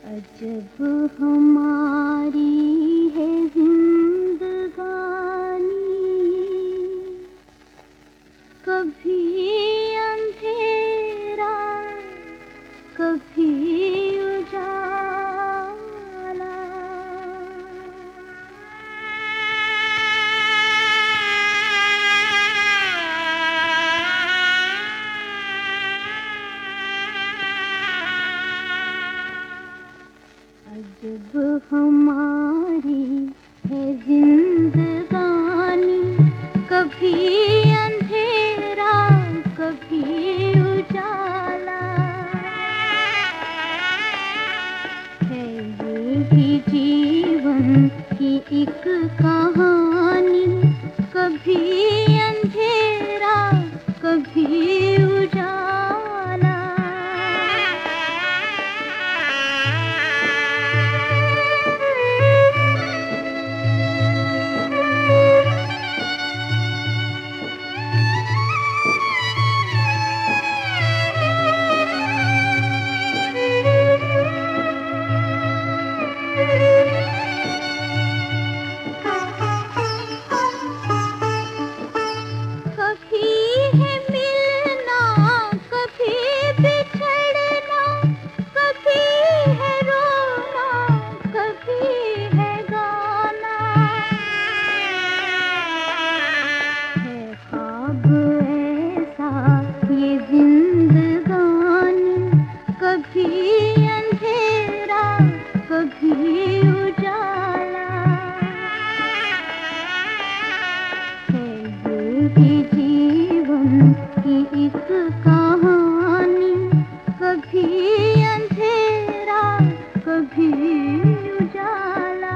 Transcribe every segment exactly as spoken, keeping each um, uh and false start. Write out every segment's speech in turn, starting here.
अजब हमारी है जिंदगानी, कभी अंधेरा कभी उजाला। अजब हमारी है जिंदगानी, कभी अंधेरा कभी उजाला। है ये भी जीवन की एक कहानी, कभी अंधेरा कभी उजाला। कभी है मिलना कभी बिछड़ना, कभी है रोना कभी है गाना। है ख्वाब ऐसा ये जिंदगानी, कभी अंधेरा कभी उजाला। है ये भी जीवन की एक कहानी, कभी अंधेरा कभी उजाला।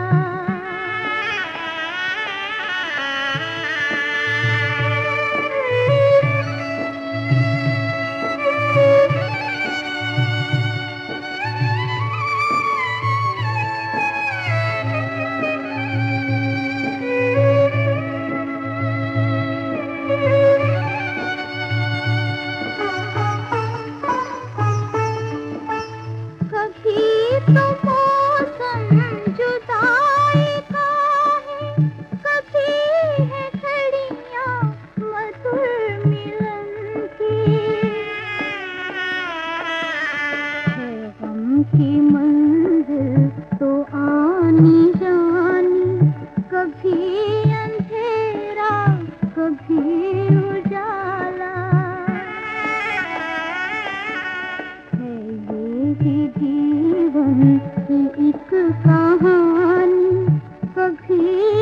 कभी तो मौसम जुदाई का है, कभी है घड़ियां मधुर मिलन की। है गम की मंजिल तो आनी जानी, कभी अंधेरा कभी उजाला। है ये भी जीवन की एक कहानी, कभी